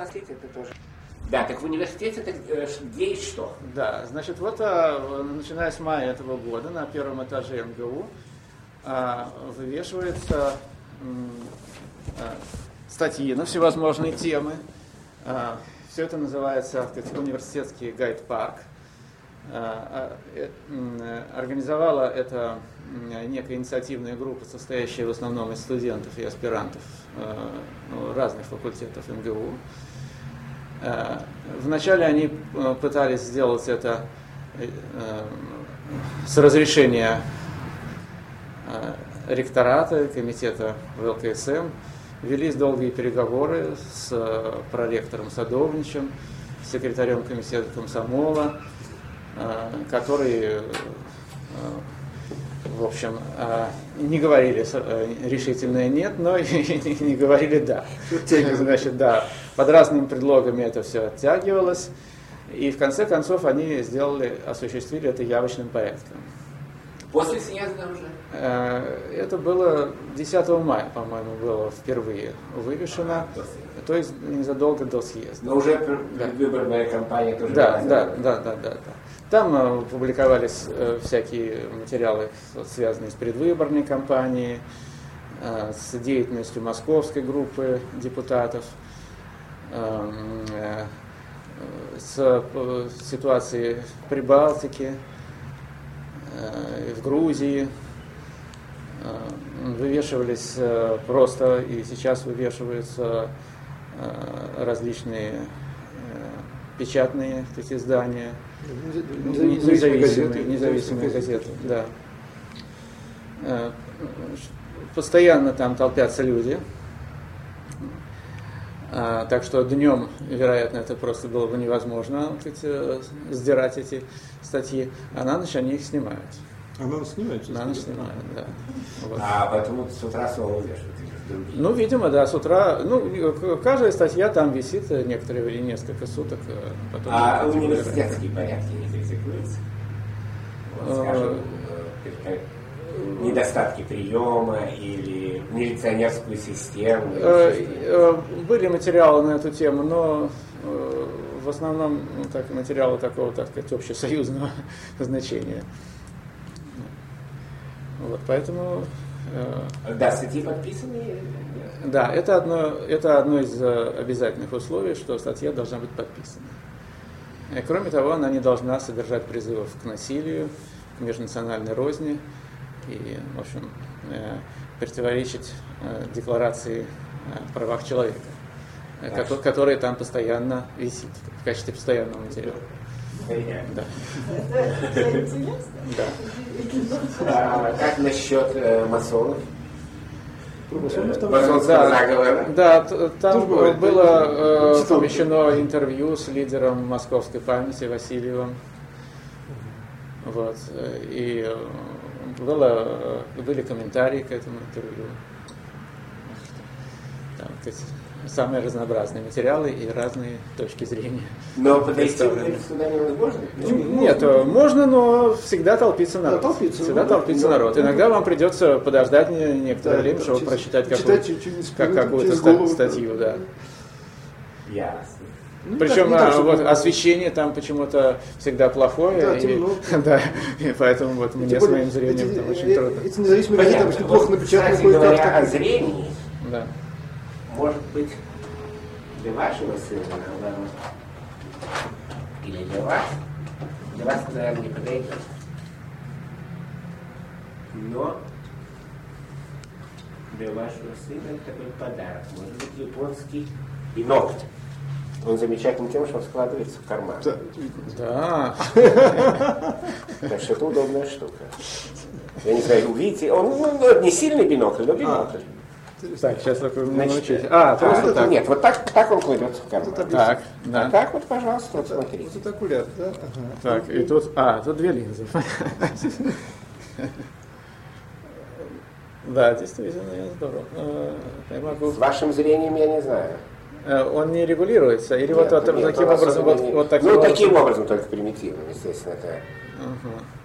университете это тоже. Да, так в университете где и что? Да, значит, вот начиная с мая этого года на первом этаже МГУ вывешиваются статьи на всевозможные темы. Все это называется университетский гайд-парк. Организовала это некая инициативная группа, состоящая в основном из студентов и аспирантов разных факультетов МГУ. Вначале они пытались сделать это с разрешения ректората, комитета ВЛКСМ. Велись долгие переговоры с проректором Садовничем, с секретарем комитета комсомола, которые, в общем, не говорили решительное «нет», но и не говорили «да». Значит, да, под разными предлогами это все оттягивалось, и в конце концов они осуществили это явочным порядком. После съезда уже? Это было 10 мая, по-моему, было впервые вывешено, то есть незадолго до съезда. Но уже предвыборная кампания тоже. Да. Там публиковались всякие материалы, связанные с предвыборной кампанией, с деятельностью московской группы депутатов, с ситуацией в Прибалтике, в Грузии. Вывешивались просто, и сейчас вывешиваются различные печатные такие издания, независимые газеты. Да. Постоянно там толпятся люди. Так что днем, вероятно, это просто было бы невозможно сдирать эти статьи, а на ночь они их снимают. А на ночь снимают? На ночь снимают, да. Вот. А поэтому с утра снова вешают? Ну, видимо, да, с утра. Ну, каждая статья там висит некоторое время, несколько суток. Потом университетские порядки не критикуются? Скажем, недостатки приема или милиционерскую систему? Были материалы на эту тему, но в основном материалы такого, так сказать, общесоюзного значения. Вот, поэтому... Да, статьи подписаны? Да, это одно из обязательных условий, что статья должна быть подписана. Кроме того, она не должна содержать призывов к насилию, к межнациональной розни и, в общем, противоречить декларации о правах человека, которая там постоянно висит в качестве постоянного материала. Да. Это интересно? Да. Как насчет масонов? Масонского заговора? Да, там было помещено интервью с лидером московской памяти Васильевым. Вот. И были комментарии к этому интервью. Там, самые разнообразные материалы и разные точки зрения. Но подойти сюда невозможно? Нет, можно, но всегда толпится народ. Всегда толпится народ. Иногда вам придется подождать некоторое время, чтобы прочитать какую-то статью. Да. Ясно. Причем освещение там почему-то всегда плохое, и поэтому вот мне с моим зрением там очень трудно. Эти независимые газеты обычно плохо напечатаны. Кстати говоря, о зрении, да. Может быть, для вашего сына, наоборот, или для вас, наверное, не подойдет. Но для вашего сына это такой подарок. Может быть, японский бинокль. Он замечательный тем, что он складывается в карман. Да. Так что это удобная штука. Я не знаю, увидите, он не сильный бинокль, но бинокль. Так, сейчас только научить. Так. Нет, вот так он кладет в карман. Так, да. А так вот, пожалуйста, вот смотрите. Вот это окуляр, да? Так, и тут две линзы. Да, действительно, здорово. Я могу... С вашим зрением я не знаю. Он не регулируется? Или таким образом, вот таким образом? Ну, таким образом, только примитивным, естественно. Это...